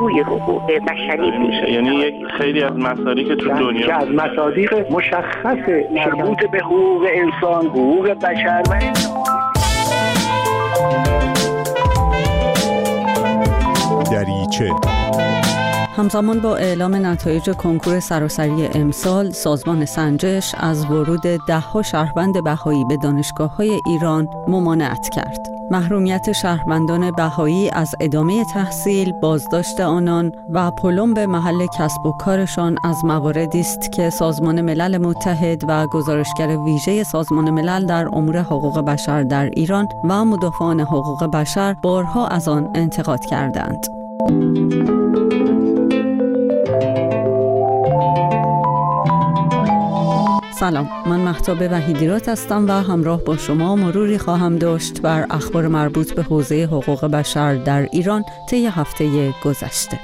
توی حقوق بشری میشه. یعنی خیلی از مصادیق که تو دنیا که از مصادیق مشخص مربوط به حقوق انسان، حقوق بشر و دریچه. همزمان با اعلام نتایج کنکور سراسری امسال، سازمان سنجش از ورود 10 شهروند بهایی به دانشگاه‌های ایران ممانعت کرد. محرومیت شهروندان بهایی از ادامه تحصیل، بازداشت آنان و پلم به محل کسب و کارشان از مواردی است که سازمان ملل متحد و گزارشگر ویژه سازمان ملل در امور حقوق بشر در ایران و مدافعان حقوق بشر بارها از آن انتقاد کردند. سلام، من مهتاب وحیدیرات هستم و همراه با شما مروری خواهم داشت بر اخبار مربوط به حوزه حقوق بشر در ایران طی هفته گذشته.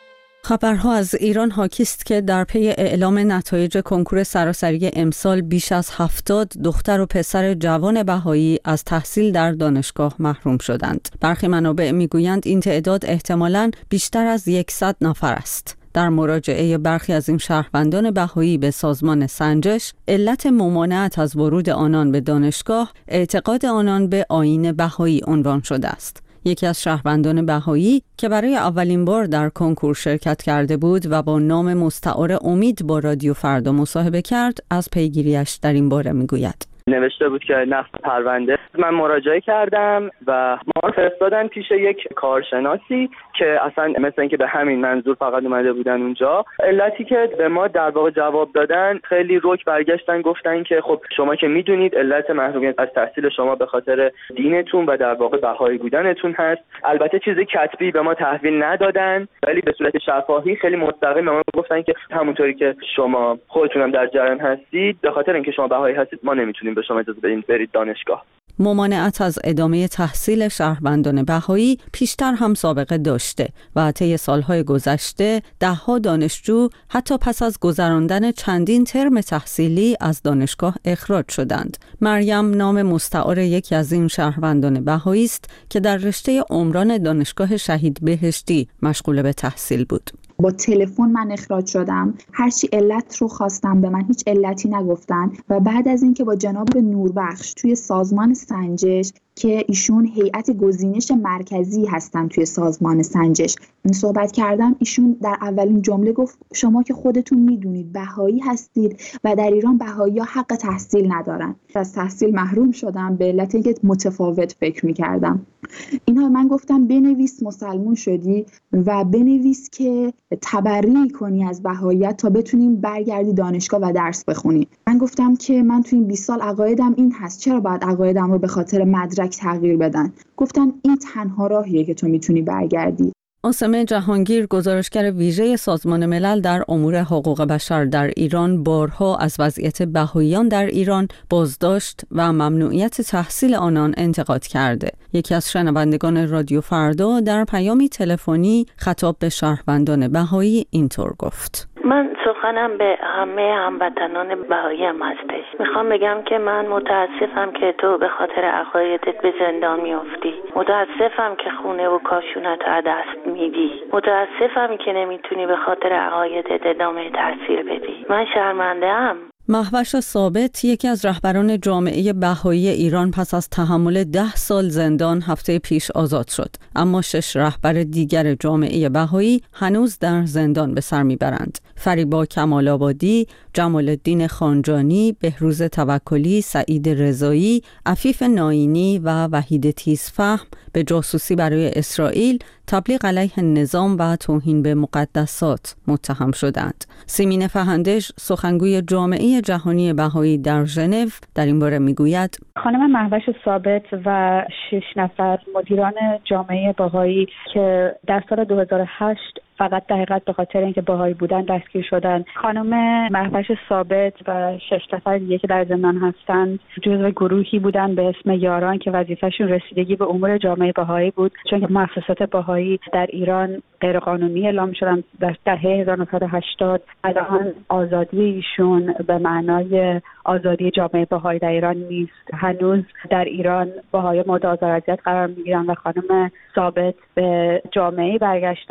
خبرها از ایران حاکی است که در پی اعلام نتایج کنکور سراسری امسال بیش از 70 دختر و پسر جوان بهایی از تحصیل در دانشگاه محروم شدند. برخی منابع میگویند این تعداد احتمالاً بیشتر از 100 نفر است. در مراجعه برخی از این شهروندان بهایی به سازمان سنجش، علت ممانعت از ورود آنان به دانشگاه اعتقاد آنان به آیین بهایی عنوان شده است. یکی از شهروندان بهایی که برای اولین بار در کنکور شرکت کرده بود و با نام مستعار امید با رادیو فردا مصاحبه کرد، از پیگیریش در این باره میگوید. نوشته بود که نقض پرونده. من مراجعه کردم و ما رو فرستادن پیش یک کارشناسی که اصلا مثل اینکه به همین منظور فقط اومده بودن اونجا. علتی که به ما در واقع جواب دادن، خیلی رک برگشتن گفتن که خب شما که میدونید علت محرومیت از تحصیل شما به خاطر دینتون و در واقع بهایی بودنتون هست. البته چیزی کتبی به ما تحویل ندادن، ولی به صورت شفاهی خیلی مستقیم به ما گفتن که همونطوری که شما خودتونم در جریان هستید، به خاطر اینکه شما بهایی هستید ما نمیتونیم به شما اجازه بدیم برید دانشگاه. ممانعت از ادامه تحصیل شهروندان بهایی پیشتر هم سابقه داشته و طی سالهای گذشته دهها دانشجو حتی پس از گذراندن چندین ترم تحصیلی از دانشگاه اخراج شدند. مریم نام مستعار یکی از این شهروندان بهایی است که در رشته عمران دانشگاه شهید بهشتی مشغول به تحصیل بود. با تلفن من اخراج شدم. هرچی علت رو خواستم به من هیچ علتی نگفتن و بعد از اینکه با جناب نوربخش توی سازمان سنجش که ایشون هیئت گزینش مرکزی هستن توی سازمان سنجش صحبت کردم، ایشون در اولین جمله گفت شما که خودتون میدونید بهایی هستید و در ایران بهایی‌ها حق تحصیل ندارن. از تحصیل محروم شدم به علت اینکه متفاوت فکر میکردم. اینها من گفتم بنویس مسلمون شدی و بنویس که تبرئه کنی از بهاییت تا بتونیم برگردی دانشگاه و درس بخونی. من گفتم که من توی این 20 سال عقایدم این هست، چرا باید عقایدم رو به خاطر مدرک تغییر بدن؟ گفتن این تنها راهیه که تو میتونی برگردی. عاصمه جهانگیر، گزارشگر ویژه سازمان ملل در امور حقوق بشر در ایران، بارها از وضعیت بهاییان در ایران، بازداشت و ممنوعیت تحصیل آنان انتقاد کرده. یکی از شنوندگان رادیو فردا در پیامی تلفنی خطاب به شهروندان بهایی اینطور گفت: من سخنم به همه هموطنان بهایی هم هستش. میخوام بگم که من متاسفم که تو به خاطر عقایدت به زندان میافتی. متاسفم که خونه و کاشونت از دست میدی. متاسفم که نمیتونی به خاطر عقایدت ادامه تحصیل بدی. من شرمنده ام. مهوش ثابت، یکی از رهبران جامعه بهایی ایران، پس از تحمل 10 سال زندان هفته پیش آزاد شد، اما 6 رهبر دیگر جامعه بهایی هنوز در زندان به سر میبرند. فریبا کمال‌آبادی، جمال الدین خانجانی، بهروز توکلی، سعید رضایی، عفیف ناینی و وحید تیزفهم به جاسوسی برای اسرائیل، تبلیغ علیه نظام و توهین به مقدسات متهم شدند. سیمین فهندش، سخنگوی جامعه جهانی بهایی در ژنو، در این باره میگوید: خانم مهوش ثابت و 6 نفر مدیران جامعه بهایی که در سال 2008 فقط در حقیقت به خاطر اینکه بهایی بودن دستگیر شدن. خانم مهوش ثابت و 6 نفر دیگه که در زندان هستند جزو گروهی بودن به اسم یاران که وظیفه‌شون رسیدگی به امور جامعه بهایی بود، چون که مؤسسات بهایی در ایران غیرقانونی اعلام شدن در دهه 1980. الان آزادی ایشون به معنای آزادی جامعه بهایی در ایران نیست. هنوز در ایران بهایی مورد آزار و اذیت قرار می‌گیرن و خانم ثابت به جامعه برگشتن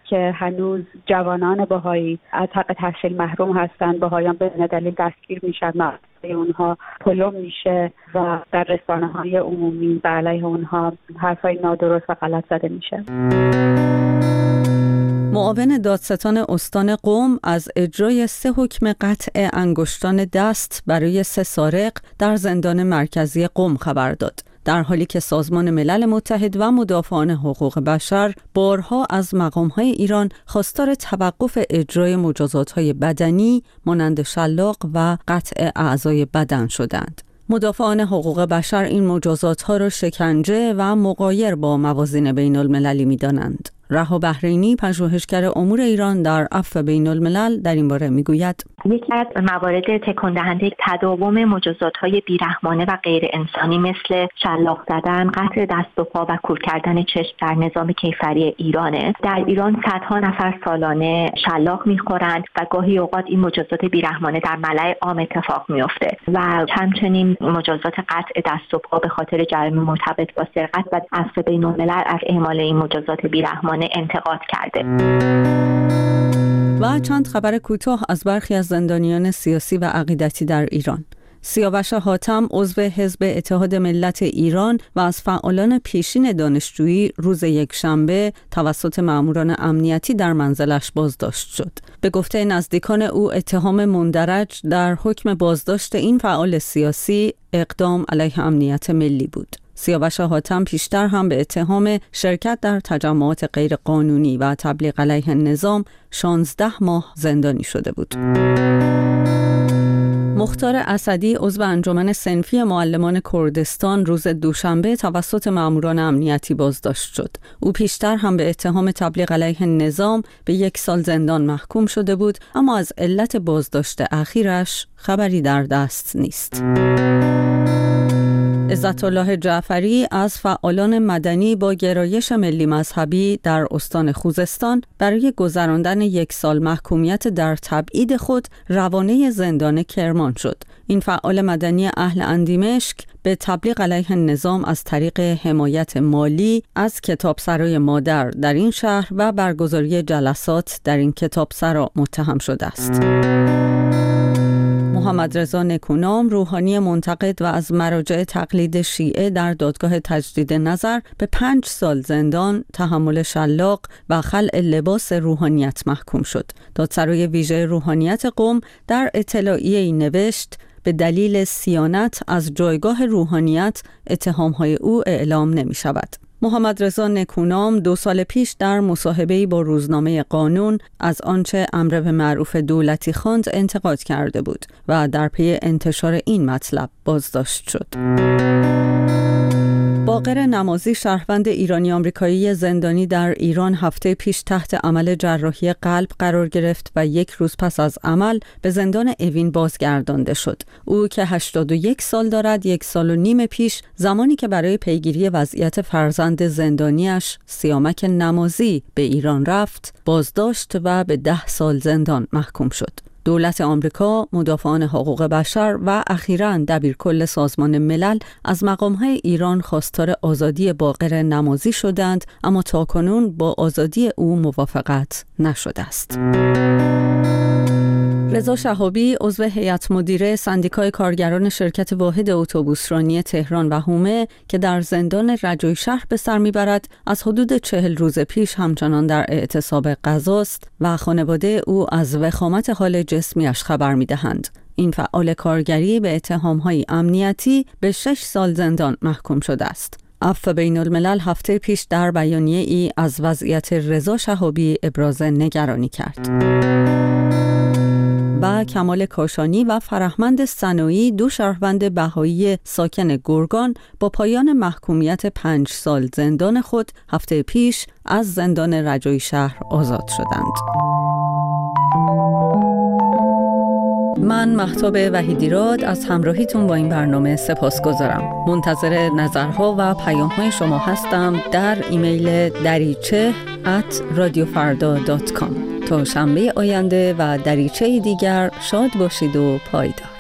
که هنوز جوانان بهایی از حق تحصیل محروم هستند. بهایان به دلیل دستگیر میشن، مقاله اونها پلم میشه و در رسانه‌های عمومی به علیه اونها حرفای نادرست و غلط زده میشه. معاون دادستان استان قم از اجرای 3 حکم قطع انگشتان دست برای 3 سارق در زندان مرکزی قم خبر داد، در حالی که سازمان ملل متحد و مدافعان حقوق بشر بارها از مقام‌های ایران خواستار توقف اجرای مجازات‌های بدنی مانند شلاق و قطع اعضای بدن شدند. مدافعان حقوق بشر این مجازات‌ها را شکنجه و مغایر با موازین بین‌المللی می‌دانند. رها بحرینی، پژوهشگر امور ایران در عفو بین‌الملل، در این باره میگوید: یکی از موارد تکان دهنده تداوم مجازات‌های بیرحمانه و غیر انسانی مثل شلاق زدن، قطع دست و پا و کور کردن چشم در نظام کیفری ایرانه. در ایران صدها نفر سالانه شلاق می‌خورند و گاهی اوقات این مجازات بیرحمانه در ملأ عام اتفاق می‌افته و همچنین مجازات قطع دست و پا به خاطر جرم مرتبط با سرقت و عفو بین‌الملل از اعمال این مجازات بیرحمانه انتقاد کرده. و چند خبر کوتاه از برخی از زندانیان سیاسی و عقیدتی در ایران. سیاوش حاتم، عضو حزب اتحاد ملت ایران و از فعالان پیشین دانشجویی، روز یکشنبه توسط ماموران امنیتی در منزلش بازداشت شد. به گفته نزدیکان او، اتهام مندرج در حکم بازداشت این فعال سیاسی اقدام علیه امنیت ملی بود. سیاوش حاتم پیشتر هم به اتهام شرکت در تجمعات غیرقانونی و تبلیغ علیه نظام 16 ماه زندانی شده بود. مختار اسدی، عضو انجمن صنفی معلمان کردستان، روز دوشنبه توسط ماموران امنیتی بازداشت شد. او پیشتر هم به اتهام تبلیغ علیه نظام به 1 سال زندان محکوم شده بود، اما از علت بازداشت اخیرش خبری در دست نیست. عزت الله جعفری از فعالان مدنی با گرایش ملی مذهبی در استان خوزستان برای گذراندن 1 سال محکومیت در تبعید خود روانه زندان کرمان شد. این فعال مدنی اهل اندیمشک به تبلیغ علیه نظام از طریق حمایت مالی از کتابسرای مادر در این شهر و برگزاری جلسات در این کتابسرا متهم شده است. محمد رضا نکونام، روحانی منتقد و از مراجع تقلید شیعه، در دادگاه تجدید نظر به 5 سال زندان، تحمل شلاق و خلع لباس روحانیت محکوم شد. دادسرای ویژه روحانیت قم در اطلاعیه‌ای نوشت: به دلیل صیانت از جایگاه روحانیت اتهام‌های او اعلام نمی‌شود. محمد رضا نکونام 2 سال پیش در مصاحبه‌ای با روزنامه قانون از آنچه امر به معروف دولتی خواند انتقاد کرده بود و در پی انتشار این مطلب بازداشت شد. باقر نمازی، شهروند ایرانی آمریکایی زندانی در ایران، هفته پیش تحت عمل جراحی قلب قرار گرفت و 1 روز پس از عمل به زندان اوین بازگردانده شد. او که 81 سال دارد، 1 سال و نیم پیش، زمانی که برای پیگیری وضعیت فرزند زندانیش سیامک نمازی به ایران رفت، بازداشت و به 10 سال زندان محکوم شد. دولت آمریکا، مدافعان حقوق بشر و اخیراً دبیرکل سازمان ملل از مقام‌های ایران خواستار آزادی باقر نمازی شدند، اما تاکنون با آزادی او موافقت نشده است. رضا شهابی، عضو هیئت مدیره سندیکای کارگران شرکت واحد اتوبوسرانی تهران و حومه که در زندان رجایی شهر به سر میبرد، از حدود 40 روز پیش همچنان در اعتصاب غذاست و خانواده او از وخامت حال جسمیش خبر میدهند. این فعال کارگری به اتهام‌های امنیتی به 6 سال زندان محکوم شده است. عفو بین‌الملل هفته پیش در بیانیه‌ای از وضعیت رضا شهابی ابراز نگرانی کرد. و کمال کاشانی و فرهمند سنایی، 2 شهروند بهایی ساکن گرگان، با پایان محکومیت 5 سال زندان خود هفته پیش از زندان رجایی شهر آزاد شدند. من مهتاب وحیدیراد از همراهیتون با این برنامه سپاسگزارم. منتظر نظرها و پیام‌های شما هستم در ایمیل dariche@radiofarda.com. تا شنبه آینده و دریچه دیگر شاد باشید و پایدار.